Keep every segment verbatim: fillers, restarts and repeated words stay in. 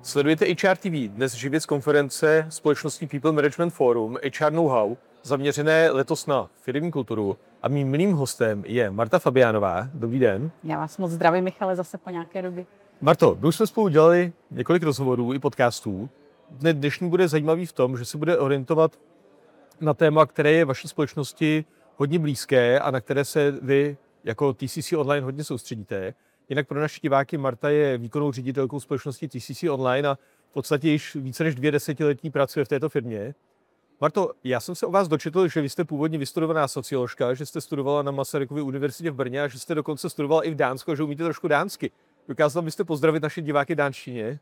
Sledujete H R T V, dnes živě z konference společnosti People Management Forum H R Know-how, zaměřené letos na firemní kulturu. A mým milým hostem je Marta Fabiánová. Dobrý den. Já vás moc zdravím, Michale, zase po nějaké době. Marto, my už jsme spolu dělali několik rozhovorů i podcastů. Dnešní bude zajímavý v tom, že se bude orientovat na téma, které je vaší společnosti hodně blízké a na které se vy jako T C C Online hodně soustředíte. Jinak pro naše diváky Marta je výkonnou ředitelkou společnosti T C C Online a v podstatě již více než dvě desetiletí pracuje v této firmě. Marto, já jsem se o vás dočetl, že vy jste původně vystudovaná socioložka, že jste studovala na Masarykově univerzitě v Brně a že jste dokonce studovala i v Dánsku a že umíte trošku dánsky. Dokázala byste pozdravit naše diváky v dánštině?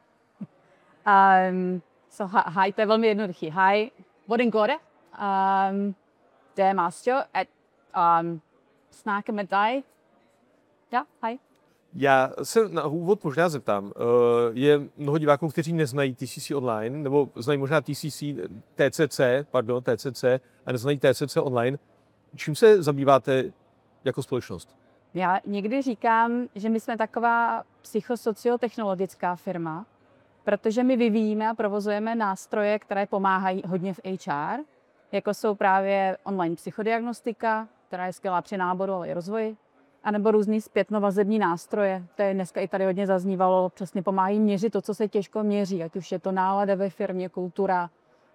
Um, so, hi, to je velmi jednoduchý. Hi, hvordan går det? Um, det er Marstjo, at um, snakke med dig. Ja, hi. Já se na úvod možná zeptám. Je mnoho diváků, kteří neznají T C C Online, nebo znají možná T C C, T C C, pardon, T C C a neznají T C C Online. Čím se zabýváte jako společnost? Já někdy říkám, že my jsme taková psychosociotechnologická firma, protože my vyvíjíme a provozujeme nástroje, které pomáhají hodně v H R, jako jsou právě online psychodiagnostika, která je skvělá při náboru, ale i rozvoji, anebo různý zpětnovazební nástroje. To je dneska i tady hodně zaznívalo, přesně pomáhají měřit to, co se těžko měří, ať už je to nálada ve firmě, kultura,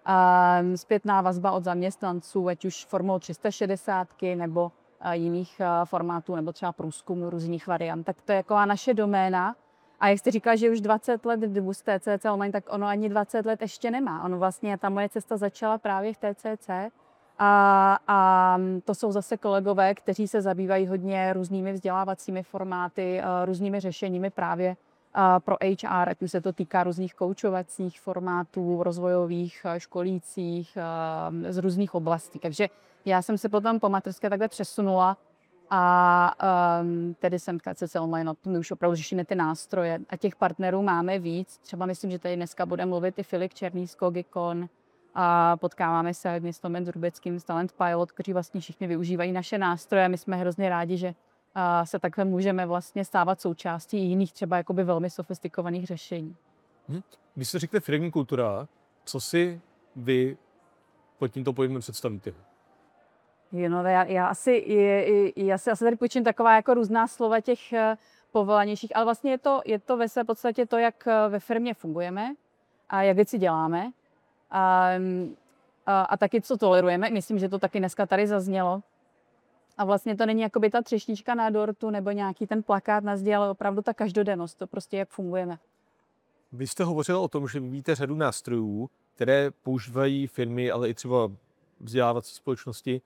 zpětná vazba od zaměstnanců, ať už formou tři sta šedesát nebo jiných formátů, nebo třeba průzkumu různých variant. Tak to je jako naše doména. A jak jste říkala, že už dvacet let jdu z T C C Online, tak ono ani dvacet let ještě nemá. Ono vlastně, ta moje cesta začala právě v T C C. A, a to jsou zase kolegové, kteří se zabývají hodně různými vzdělávacími formáty, různými řešeními právě pro H R, ať už se to týká různých koučovacích formátů, rozvojových, školících, z různých oblastí. Takže já jsem se potom po mateřské takhle přesunula a um, tedy jsem v T C C Online, my už opravdu řešíme ty nástroje a těch partnerů máme víc. Třeba myslím, že tady dneska bude mluvit i Filip Černý z Kogikon a potkáváme se s Tomem Zrubeckým z Talent Pilot, kteří vlastně všichni využívají naše nástroje. My jsme hrozně rádi, že uh, se takhle můžeme vlastně stávat součástí jiných třeba jakoby velmi sofistikovaných řešení. Hm. Když jste řekli firemní kultura, co si vy pod tímto pojmem představíte? Jo, no, já, já, asi, já si asi tady počím taková jako různá slova těch povolanějších, ale vlastně je to, je to ve své podstatě to, jak ve firmě fungujeme a jak věci děláme a, a, a taky co tolerujeme. Myslím, že to taky dneska tady zaznělo. A vlastně to není jakoby ta třešnička na dortu nebo nějaký ten plakát na zdi, ale opravdu ta každodennost, to prostě jak fungujeme. Vy jste hovořil o tom, že vyvíjíte řadu nástrojů, které používají firmy, ale i třeba vzdělávací společnosti.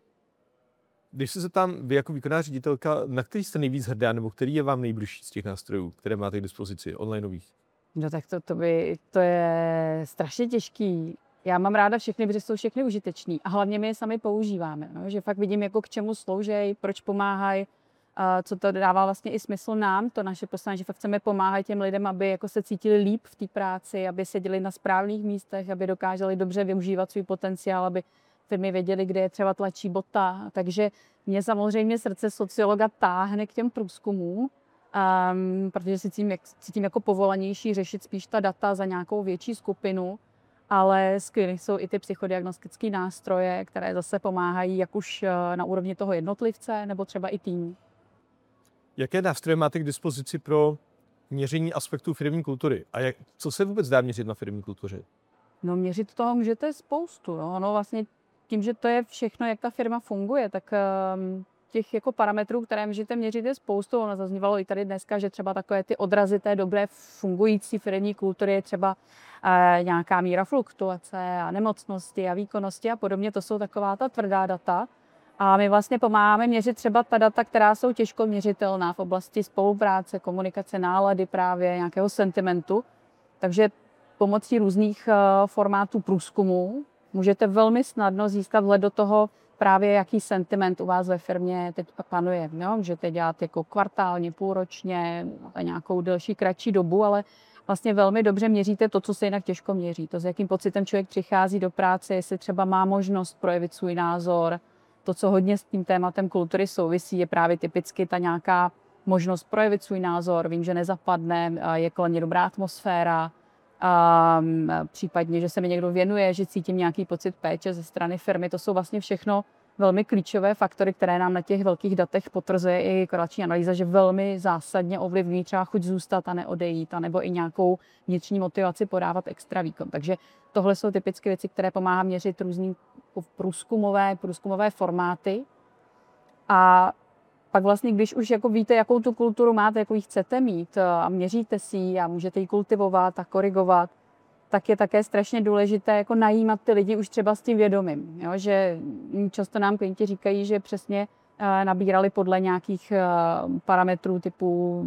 Když se zeptám, vy jako výkonná ředitelka, na který jste nejvíc hrdá, nebo který je vám nejbližší z těch nástrojů, které máte k dispozici, onlineových? No tak to, to, by, to je strašně těžký. Já mám ráda všechny, protože jsou všechny užitečný a hlavně my je sami používáme. No? Že fakt vidím, jako k čemu slouží, proč pomáhají, co to dává vlastně i smysl nám, to naše poslání, že fakt chceme pomáhat těm lidem, aby jako se cítili líp v té práci, aby seděli na správných místech, aby dokázali dobře využívat svůj potenciál, aby firmy věděli, kde je třeba tlačí bota. Takže mě samozřejmě srdce sociologa táhne k těm průzkumům, um, protože si cítím, cítím jako povolanější řešit spíš ta data za nějakou větší skupinu, ale skvělé jsou i ty psychodiagnostické nástroje, které zase pomáhají jak už na úrovni toho jednotlivce, nebo třeba i týmu. Jaké nástroje máte k dispozici pro měření aspektů firemní kultury? A jak, co se vůbec dá měřit na firemní kultuře? No měřit toho můžete spoustu. Jo. No vlastně tím, že to je všechno, jak ta firma funguje, tak um, těch jako parametrů, které můžete měřit, je spoustu. Ono zaznívalo i tady dneska, že třeba takové ty odrazy té dobré fungující firemní kultury je třeba uh, nějaká míra fluktuace a nemocnosti a výkonnosti a podobně. To jsou taková ta tvrdá data. A my vlastně pomáháme měřit třeba ta data, která jsou těžko měřitelná v oblasti spolupráce, komunikace, nálady právě, nějakého sentimentu. Takže pomocí různých uh, formátů průzkumů můžete velmi snadno získat vhled do toho právě, jaký sentiment u vás ve firmě teď panuje. Jo? Můžete dělat jako kvartálně, půlročně, nějakou delší, kratší dobu, ale vlastně velmi dobře měříte to, co se jinak těžko měří. To, s jakým pocitem člověk přichází do práce, jestli třeba má možnost projevit svůj názor. To, co hodně s tím tématem kultury souvisí, je právě typicky ta nějaká možnost projevit svůj názor, vím, že nezapadne, je kolem mě dobrá atmosféra, a případně, že se mi někdo věnuje, že cítím nějaký pocit péče ze strany firmy. To jsou vlastně všechno velmi klíčové faktory, které nám na těch velkých datech potvrzuje i korelační analýza, že velmi zásadně ovlivní třeba chuť zůstat a neodejít, anebo i nějakou vnitřní motivaci podávat extra výkon. Takže tohle jsou typické věci, které pomáhá měřit různý průzkumové, průzkumové formáty. A pak vlastně, když už jako víte, jakou tu kulturu máte, jakou ji chcete mít a měříte si ji a můžete ji kultivovat a korigovat, tak je také strašně důležité jako najímat ty lidi už třeba s tím vědomím. Jo? Že často nám klienti říkají, že přesně nabírali podle nějakých parametrů typu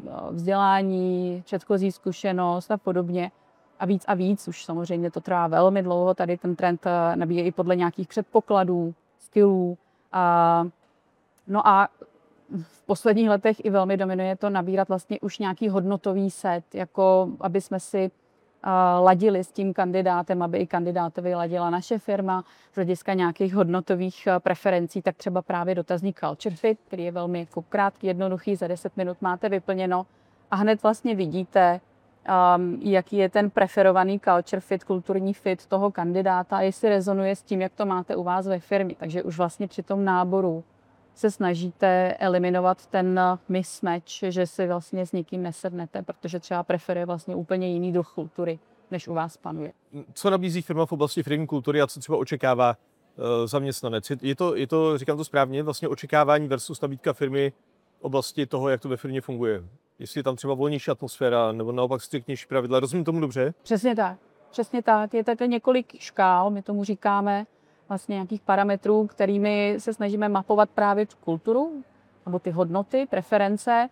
vzdělání, předchozí zkušenost a podobně. A víc a víc, už samozřejmě to trvá velmi dlouho, tady ten trend nabíje i podle nějakých předpokladů, skillů. A, no a v posledních letech i velmi dominuje to nabírat vlastně už nějaký hodnotový set, jako aby jsme si uh, ladili s tím kandidátem, aby i kandidátovi ladila naše firma z hlediska nějakých hodnotových uh, preferencí, tak třeba právě dotazník Culture Fit, který je velmi jako krátký, jednoduchý, za deset minut máte vyplněno a hned vlastně vidíte, um, jaký je ten preferovaný culture fit, kulturní fit toho kandidáta a jestli rezonuje s tím, jak to máte u vás ve firmě. Takže už vlastně při tom náboru se snažíte eliminovat ten mismatch, že si vlastně s někým nesednete, protože třeba preferuje vlastně úplně jiný druh kultury, než u vás panuje. Co nabízí firma v oblasti firmní kultury a co třeba očekává uh, zaměstnanec? Je to, je to, říkám to správně, vlastně očekávání versus nabídka firmy v oblasti toho, jak to ve firmě funguje? Jestli je tam třeba volnější atmosféra nebo naopak striktnější pravidla. Rozumím tomu dobře? Přesně tak. Přesně tak. Je tady několik škál, my tomu říkáme, vlastně nějakých parametrů, kterými se snažíme mapovat právě tu kulturu, nebo ty hodnoty, preference.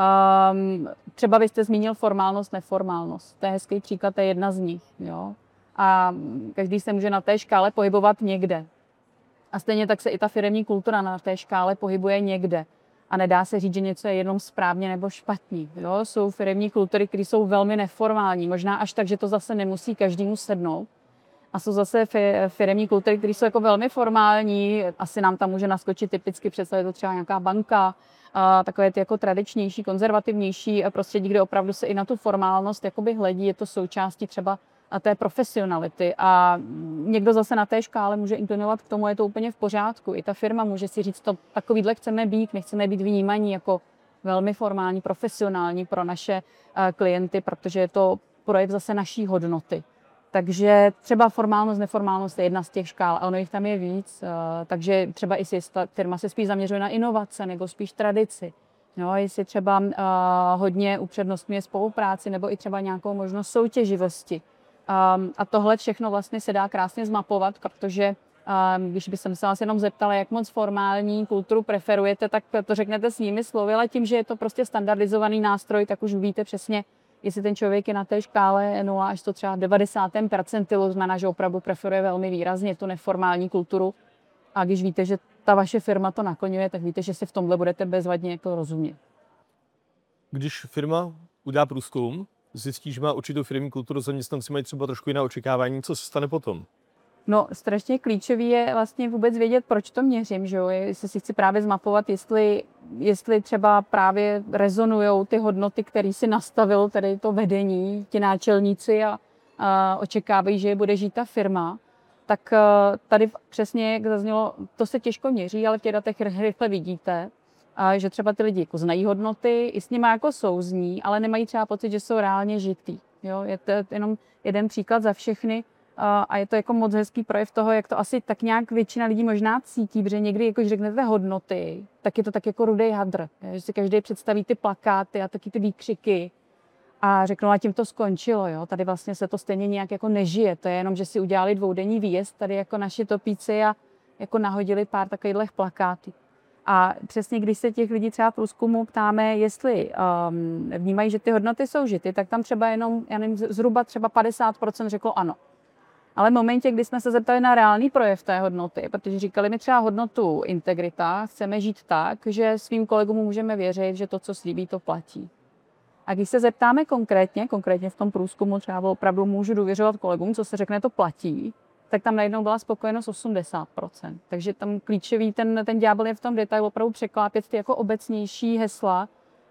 Um, třeba vy jste zmínil formálnost, neformálnost. To je hezký příklad, to je jedna z nich. Jo? A každý se může na té škále pohybovat někde. A stejně tak se i ta firemní kultura na té škále pohybuje někde. A nedá se říct, že něco je jenom správně nebo špatně. Jo? Jsou firemní kultury, které jsou velmi neformální. Možná až tak, že to zase nemusí každému sednout. A jsou zase firemní kultury, které jsou jako velmi formální. Asi nám tam může naskočit typicky, představit to třeba nějaká banka, a takové ty jako tradičnější, konzervativnější prostředí, kde opravdu se i na tu formálnost jakoby hledí, je to součástí třeba té profesionality. A někdo zase na té škále může inklinovat k tomu, je to úplně v pořádku. I ta firma může si říct, to takovýhle chceme být, nechceme být vnímaní jako velmi formální, profesionální pro naše klienty, protože je to projev zase naší hodnoty. Takže třeba formálnost, neformálnost je jedna z těch škál, a ono jich tam je víc. Takže třeba i si ta firma se spíš zaměřuje na inovace nebo spíš tradici. Jo, jestli třeba uh, hodně upřednostňuje spolupráci nebo i třeba nějakou možnost soutěživosti. Um, a tohle všechno vlastně se dá krásně zmapovat, protože um, když bych se vás jenom zeptala, jak moc formální kulturu preferujete, tak to řeknete svými slovy, ale tím, že je to prostě standardizovaný nástroj, tak už víte přesně, jestli ten člověk je na té škále nula až to třeba devadesátém percentilu, znamená, že opravdu preferuje velmi výrazně tu neformální kulturu. A když víte, že ta vaše firma to naklňuje, tak víte, že si v tomhle budete bezvadně jako rozumět. Když firma udělá průzkum, zjistí, že má určitou firmní kulturu, zaměstnanci mají třeba trošku jiná očekávání, co se stane potom? No, strašně klíčový je vlastně vůbec vědět, proč to měřím, že jo? Jestli si chci právě zmapovat, jestli, jestli třeba právě rezonujou ty hodnoty, které si nastavil tedy to vedení, ti náčelníci a, a očekávají, že je bude žít ta firma. Tak tady přesně, jak zaznělo, to se těžko měří, ale v těch datech rychle vidíte, že třeba ty lidi jako znají hodnoty, i s nimi jako souzní, ale nemají třeba pocit, že jsou reálně žitý. Jo? Je to jenom jeden příklad za všechny a je to jako moc hezký projev toho, jak to asi tak nějak většina lidí možná cítí, protože někdy, jako když řeknete hodnoty, tak je to tak jako rudej hadr, že si každý představí ty plakáty a taky ty výkřiky. A řeknou, a tím to skončilo, jo. Tady vlastně se to stejně nějak jako nežije. To je jenom, že si udělali dvoudenní výjezd tady jako naši topíci a jako nahodili pár takových plakátů. A přesně když se těch lidí třeba v průzkumu ptáme, jestli um, vnímají, že ty hodnoty jsou žity, tak tam třeba jenom, já nevím, zhruba třeba padesát procent řeklo ano. Ale v momentě, kdy jsme se zeptali na reálný projev té hodnoty, protože říkali mi třeba hodnotu integrita, chceme žít tak, že svým kolegům můžeme věřit, že to, co slíbí, to platí. A když se zeptáme konkrétně, konkrétně v tom průzkumu třeba opravdu můžu důvěřovat kolegům, co se řekne, to platí, tak tam najednou byla spokojenost osmdesát procent. Takže tam klíčový ten, ten ďábel je v tom detailu opravdu překlápět ty jako obecnější hesla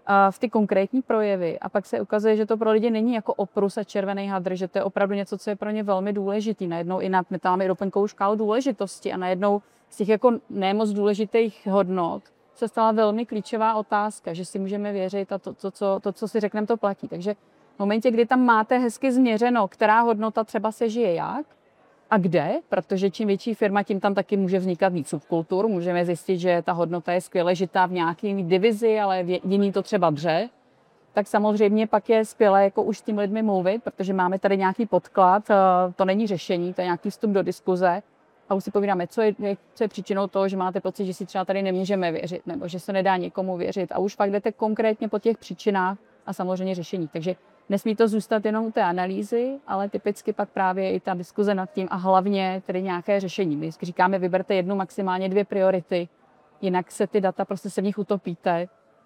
v ty konkrétní projevy a pak se ukazuje, že to pro lidi není jako oprus a červený hadr, že to je opravdu něco, co je pro ně velmi důležitý. Najednou i na, my tam máme i doplňkovou škálu důležitosti a najednou z těch jako nemoc důležitých hodnot se stala velmi klíčová otázka, že si můžeme věřit a to, to, co, to co si řekneme, to platí. Takže v momentě, kdy tam máte hezky změřeno, která hodnota třeba se žije jak a kde, protože čím větší firma, tím tam taky může vznikat víc subkultur. Můžeme zjistit, že ta hodnota je skvěle žitá v nějaké divizi, ale v jiný to třeba dře. Tak samozřejmě pak je skvělé jako už s tím lidmi mluvit, protože máme tady nějaký podklad, to není řešení, to je nějaký vstup do diskuze. A už si povídáme, co je, co je příčinou toho, že máte pocit, že si třeba tady nemůžeme věřit, nebo že se nedá někomu věřit. A už pak jdete konkrétně po těch příčinách a samozřejmě řešení. Takže nesmí to zůstat jenom u té analýzy, ale typicky pak právě i ta diskuze nad tím a hlavně tedy nějaké řešení. My říkáme, vyberte jednu, maximálně dvě priority, jinak se ty data prostě se v nich utopíte.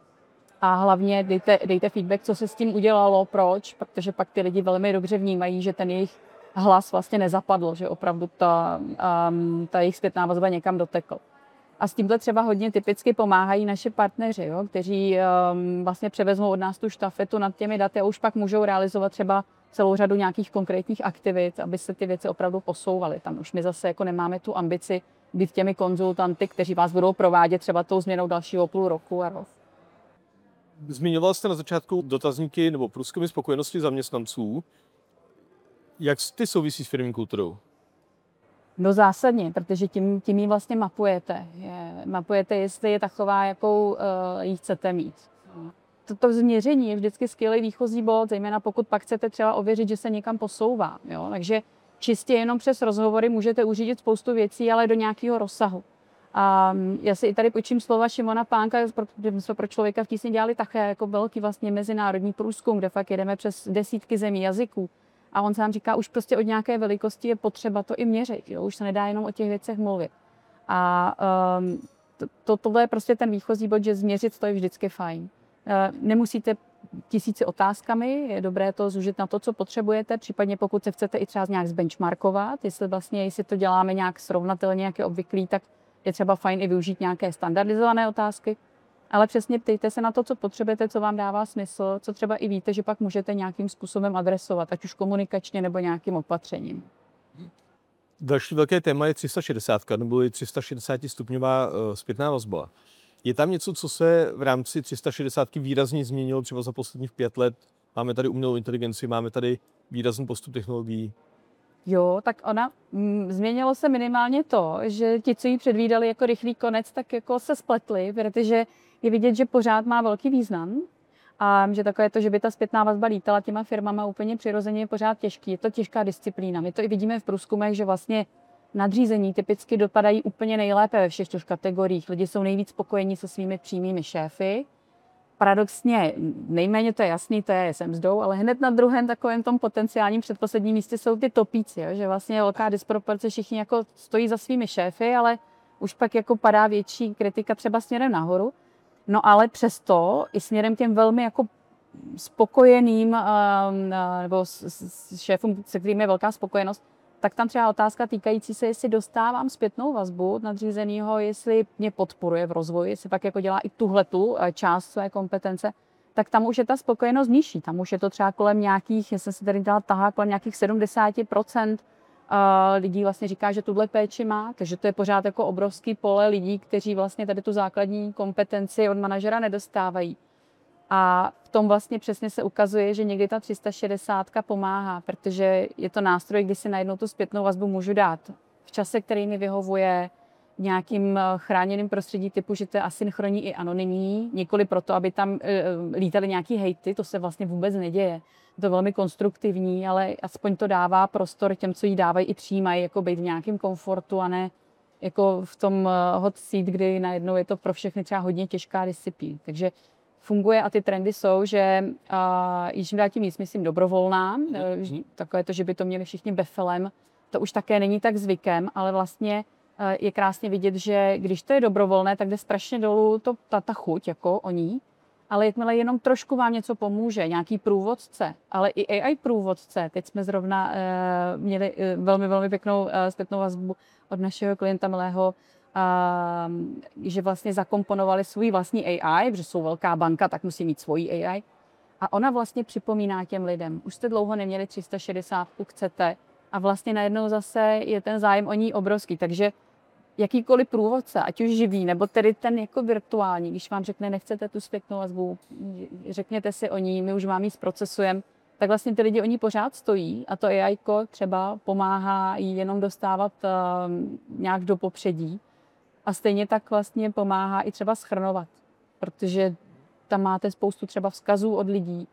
A hlavně dejte, dejte feedback, co se s tím udělalo, proč, protože pak ty lidi velmi dobře vnímají, že ten jejich hlas vlastně nezapadl, že opravdu ta, um, ta jejich zpětná vazba někam dotekl. A s tímhle třeba hodně typicky pomáhají naše partneři, jo, kteří um, vlastně převezmou od nás tu štafetu nad těmi daty a už pak můžou realizovat třeba celou řadu nějakých konkrétních aktivit, aby se ty věci opravdu posouvaly. Tam už my zase jako nemáme tu ambici být těmi konzultanty, kteří vás budou provádět třeba tou změnou dalšího půl roku a rok. Zmiňoval jste na začátku dotazníky nebo průzkumy spokojenosti zaměstnanců. Jak ty souvisí s firmní kulturou? No zásadně, protože tím, tím ji vlastně mapujete. Je, mapujete, jestli je taková, jakou uh, ji chcete mít. Toto změření je vždycky skvělý výchozí bod, zejména pokud pak chcete třeba ověřit, že se někam posouvá. Jo? Takže čistě jenom přes rozhovory můžete uřídit spoustu věcí, ale do nějakého rozsahu. A já si i tady počím slova Šimona Pánka, protože my jsme pro Člověka v tísni dělali také jako velký vlastně mezinárodní průzkum, kde fakt jedeme přes desítky zemí jazyků. A on sám říká, už prostě od nějaké velikosti je potřeba to i měřit. Jo? Už se nedá jenom o těch věcech mluvit. A um, to, to, tohle je prostě ten výchozí bod, že změřit to je vždycky fajn. Uh, nemusíte tisíci otázkami, je dobré to zúžit na to, co potřebujete, případně pokud se chcete i třeba nějak zbenchmarkovat, jestli vlastně, jestli to děláme nějak srovnatelně, jak je obvyklý, tak je třeba fajn i využít nějaké standardizované otázky. Ale přesně ptejte se na to, co potřebujete, co vám dává smysl, co třeba i víte, že pak můžete nějakým způsobem adresovat, ať už komunikačně nebo nějakým opatřením. Další velké téma je tři sta šedesát, nebo tři sta šedesát stupňová zpětná vazba. Je tam něco, co se v rámci tři sta šedesát výrazně změnilo třeba za posledních pět let? Máme tady umělou inteligenci, máme tady výrazný postup technologií. Jo, tak ona m, změnilo se minimálně to, že ti, co ji předvídali jako rychlý konec, tak jako se spletli, protože je vidět, že pořád má velký význam a že takové to, že by ta zpětná vazba lítala těma firmama úplně přirozeně je pořád těžký. Je to těžká disciplína. My to i vidíme v průzkumech, že vlastně nadřízení typicky dopadají úplně nejlépe ve všech těch kategoriích. Lidi jsou nejvíc spokojení se svými přímými šéfy. Paradoxně nejméně to je jasný, to je se mzdou, ale hned na druhém takovém tom potenciálním předposledním místě jsou ty topíci, jo? Že vlastně je velká disproporce, všichni jako stojí za svými šéfy, ale už pak jako padá větší kritika třeba směrem nahoru. No ale přesto i směrem těm velmi jako spokojeným nebo s šéfům, se kterým je velká spokojenost, tak tam třeba otázka týkající se, jestli dostávám zpětnou vazbu od nadřízenýho, jestli mě podporuje v rozvoji, jestli pak jako dělá i tuhletu část své kompetence, tak tam už je ta spokojenost nižší. Tam už je to třeba kolem nějakých, já jsem se tady dala tahá, kolem nějakých sedmdesát procent lidí vlastně říká, že tuhle péči má, takže to je pořád jako obrovský pole lidí, kteří vlastně tady tu základní kompetenci od manažera nedostávají. A v tom vlastně přesně se ukazuje, že někdy ta tři sta šedesát pomáhá, protože je to nástroj, kdy si najednou tu zpětnou vazbu můžu dát v čase, který mi vyhovuje, v nějakým chráněným prostředí typu, že to je asynchronní i anonymní, nikoli proto, aby tam lítaly nějaký hejty, to se vlastně vůbec neděje. Je to velmi konstruktivní, ale aspoň to dává prostor těm, co jí dávají i přijímají, jako být v nějakém komfortu a ne jako v tom hot seat, kdy najednou je to pro všechny třeba hodně těžká disciplína. Takže funguje a ty trendy jsou, že uh, již dál tím víc, myslím, dobrovolná. Mm. Takové to, že by to měli všichni befelem, to už také není tak zvykem, ale vlastně uh, je krásně vidět, že když to je dobrovolné, tak jde strašně dolů to, ta, ta chuť jako o ní, ale jakmile jenom trošku vám něco pomůže, nějaký průvodce, ale i A I průvodce. Teď jsme zrovna uh, měli uh, velmi, velmi pěknou uh, zpětnou vazbu od našeho klienta milého a, že vlastně zakomponovali svůj vlastní A I, protože jsou velká banka, tak musí mít svoji A I. A ona vlastně připomíná těm lidem, už jste dlouho neměli tři sta šedesát, chcete. A vlastně najednou zase je ten zájem o ní obrovský. Takže jakýkoliv průvodce, ať už živý, nebo tedy ten jako virtuální, když vám řekne, nechcete tu zpětnou vazbu, řekněte si o ní, my už vám ji zprocesujeme, tak vlastně ty lidi o ní pořád stojí a to A I třeba pomáhá jí jenom dostávat uh, nějak do popředí a stejně tak vlastně pomáhá i třeba shrnovat, protože tam máte spoustu třeba vzkazů od lidí.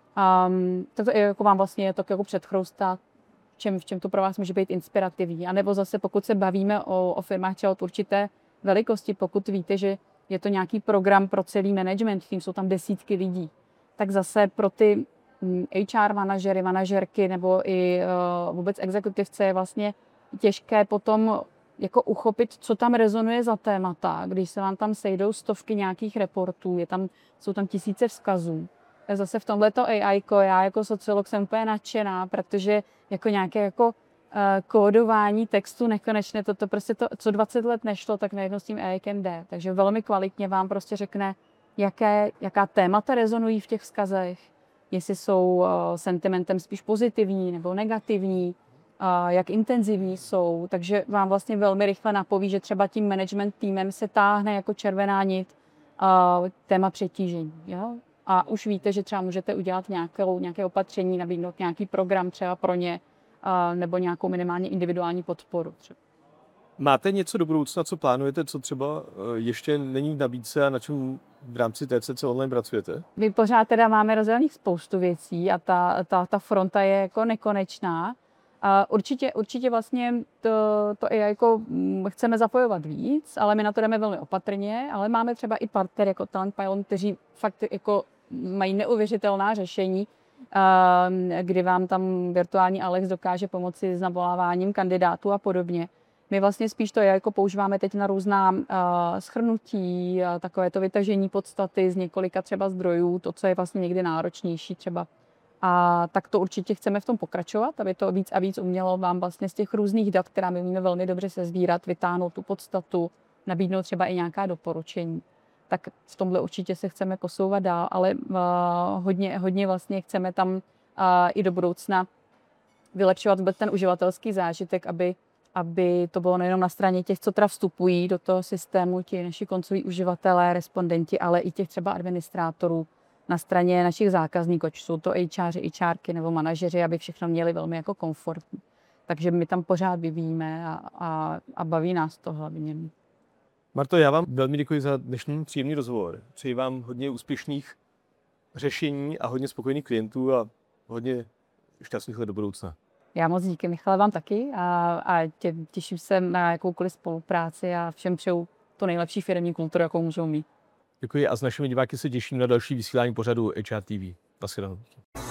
Um, tak to jako vám vlastně je to jako předchroustat, v čem, v čem to pro vás může být inspirativní. A nebo zase, pokud se bavíme o, o firmách třeba od určité velikosti, pokud víte, že je to nějaký program pro celý management, tím jsou tam desítky lidí, tak zase pro ty H R manažery, manažerky nebo i uh, vůbec exekutivce je vlastně těžké potom jako uchopit, co tam rezonuje za témata, když se vám tam sejdou stovky nějakých reportů, je tam, jsou tam tisíce vzkazů. Tak zase v tomhleto A I, já jako sociolog jsem úplně nadšená, protože jako nějaké jako uh, kódování textu nekonečné, to, to prostě to, co dvacet let nešlo, tak najednou s tím A I jde. Takže velmi kvalitně vám prostě řekne, jaké, jaká témata rezonují v těch vzkazech, jestli jsou uh, sentimentem spíš pozitivní nebo negativní, uh, jak intenzivní jsou. Takže vám vlastně velmi rychle napoví, že třeba tím management týmem se táhne jako červená nit uh, téma přetížení. Jo? A už víte, že třeba můžete udělat nějakou, nějaké opatření, nabídnout nějaký program třeba pro ně, uh, nebo nějakou minimálně individuální podporu. Třeba. Máte něco do budoucna, co plánujete, co třeba ještě není v nabídce a na čem v rámci T C C online pracujete? My pořád teda máme rozdělených spoustu věcí a ta, ta, ta fronta je jako nekonečná. A určitě, určitě vlastně to, to A I jako chceme zapojovat víc, ale my na to jdeme velmi opatrně, ale máme třeba i partner jako Talent Pilot, kteří fakt jako mají neuvěřitelná řešení, kdy vám tam virtuální Alex dokáže pomoci s navoláváním kandidátů a podobně. My vlastně spíš to jako používáme teď na různá uh, shrnutí, uh, takové to vytažení podstaty z několika třeba zdrojů, to, co je vlastně někdy náročnější třeba. A tak to určitě chceme v tom pokračovat, aby to víc a víc umělo vám vlastně z těch různých dat, která my umíme velmi dobře sesbírat, vytáhnout tu podstatu, nabídnout třeba i nějaká doporučení. Tak v tomhle určitě se chceme posouvat dál, ale uh, hodně, hodně vlastně chceme tam uh, i do budoucna vylepšovat vůbec ten uživatelský zážitek, aby aby to bylo nejenom na straně těch, co teda vstupují do toho systému, ti naši koncoví uživatelé, respondenti, ale i těch třeba administrátorů na straně našich zákazníků, ať jsou to HRi, HRky nebo manažeři, aby všechno měli velmi jako komfortní. Takže my tam pořád vyvíjíme a, a, a baví nás to hlavně. Marto, já vám velmi děkuji za dnešní příjemný rozhovor. Přeji vám hodně úspěšných řešení a hodně spokojených klientů a hodně šťastných let do budoucna. Já moc díky, Michale, vám taky a, a tě, těším se na jakoukoliv spolupráci a všem přeju to nejlepší firemní kulturu, jakou můžou mít. Děkuji a s našimi diváky se těším na další vysílání pořadu H R T V. Naschledanou.